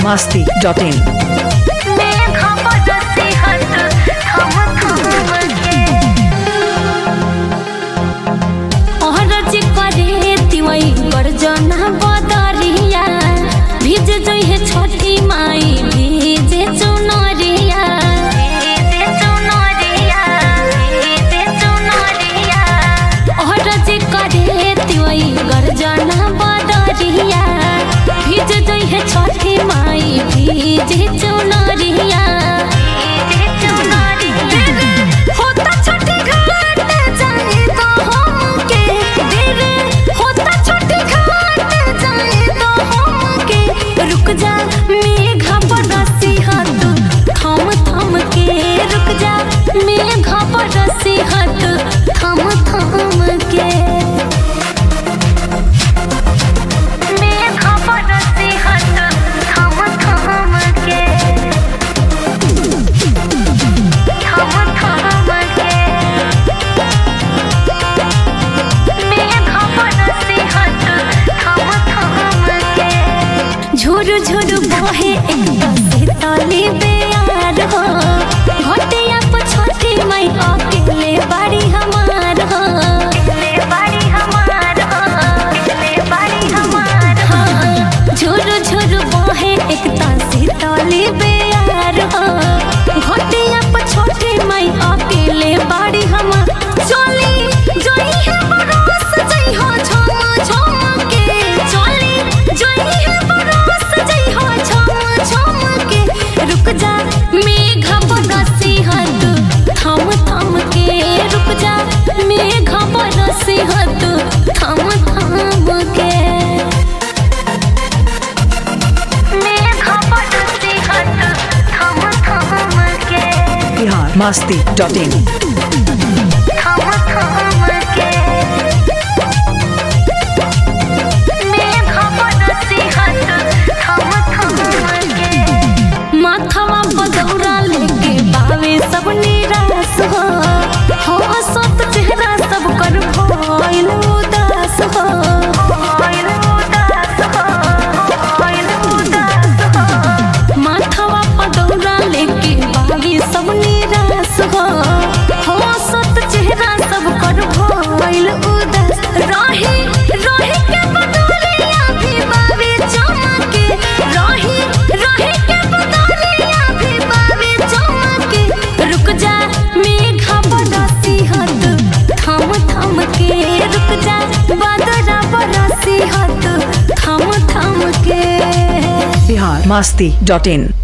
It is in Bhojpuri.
biharmasti.in छठी माई भीजे चुनरिया और जे करे तिवई गर्जना बदरिया भीज जइहे छठी माई भीजे चुनरिया होता छठी घाट जाए तो हमके होता छठी घाट जाए तो हमके रुक जा मेघा बरसी हाथ थम थम के रुक जा मेघा बरसी हाथ थम थम के मेघा बरसी हाथ थम थम के थम थम के मेघा बरसी हाथ थम थम के झुरु झुरु बहे एक बसे ताली बेयार हो घटिया पछोटी माई अकेले बाड़ी हमार हो झुरु झुरु बहे एक तासी ताली बेयार हो घटिया पछोटी माई अकेले बाड़ी हमार चली जोई है बरस जई हो झम झम के चली जोई है बरस जई हो झम झम के रुक जा मेघा बरसी हाथ थम थम के रुक जा मेघा बरसी हाथ थम थम के मेघा बरसी हाथ थम थम के biharmasti.in थम थम के मेघा बरसी हाथ थम थम के माथवा बदौरा लेके बावे सब निराश हो सत चेहरा सब कर भइल उदास हो माथवा बदौरा लेके बावे सब निराश हो सत चेहरा सब कर भइल उदास रही रही के बदौरिया भी बावे चमके रही रही के बदौरिया भी बावे चमके रुक जा मेघा बरसी हाथ थम थम के रुक जा बदरा बरसी हाथ थम थम के biharmasti.in